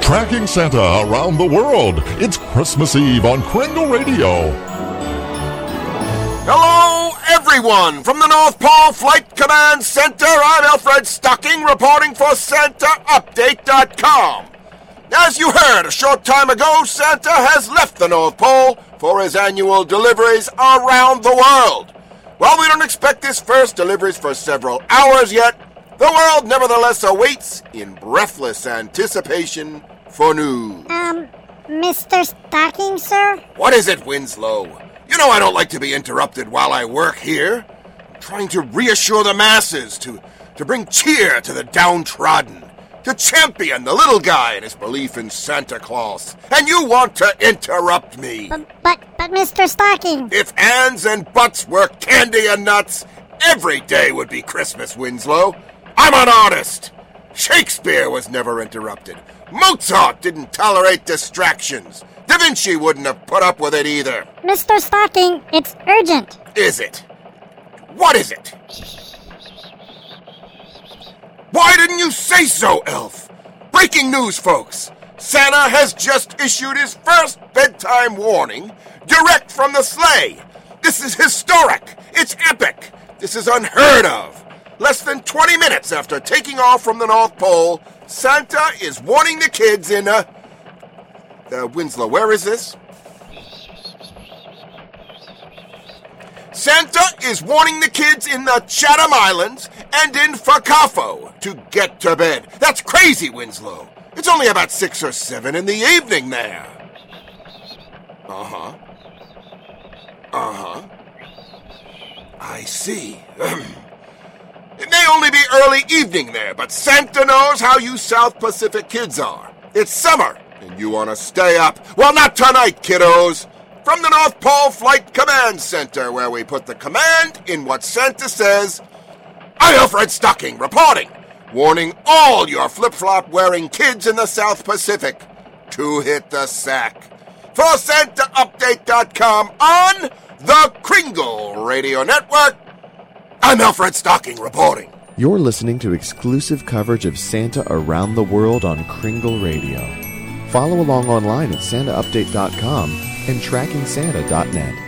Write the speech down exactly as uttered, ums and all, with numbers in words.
Tracking Santa around the world. It's Christmas Eve on Kringle Radio. Hello, everyone! From the North Pole Flight Command Center, I'm Alfred Stocking, reporting for Santa Update dot com. As you heard a short time ago, Santa has left the North Pole for his annual deliveries around the world. While we don't expect his first deliveries for several hours yet, the world nevertheless awaits in breathless anticipation for news. Um, Mister Stocking, sir? What is it, Winslow? You know I don't like to be interrupted while I work here. I'm trying to reassure the masses, to, to bring cheer to the downtrodden, to champion the little guy and his belief in Santa Claus. And you want to interrupt me. But, but, but Mister Stocking... If ands and buts were candy and nuts, every day would be Christmas, Winslow. I'm an artist. Shakespeare was never interrupted. Mozart didn't tolerate distractions. Da Vinci wouldn't have put up with it either. Mister Stocking, it's urgent. Is it? What is it? Why didn't you say so, Elf? Breaking news, folks. Santa has just issued his first bedtime warning direct from the sleigh. This is historic. It's epic. This is unheard of. Less than twenty minutes after taking off from the North Pole, Santa is warning the kids in a... Uh, Winslow, where is this? Santa is warning the kids in the Chatham Islands and in Fakafo to get to bed. That's crazy, Winslow. It's only about six or seven in the evening there. Uh-huh. Uh-huh. I see. It may only be early evening there, but Santa knows how you South Pacific kids are. It's summer, and you want to stay up. Well, not tonight, kiddos. From the North Pole Flight Command Center, where we put the command in what Santa says, I'm Alfred Stocking, reporting, warning all your flip-flop wearing kids in the South Pacific to hit the sack. For Santa Update dot com on the Kringle Radio Network, I'm Alfred Stocking reporting. You're listening to exclusive coverage of Santa around the world on Kringle Radio. Follow along online at Santa Update dot com and Tracking Santa dot net.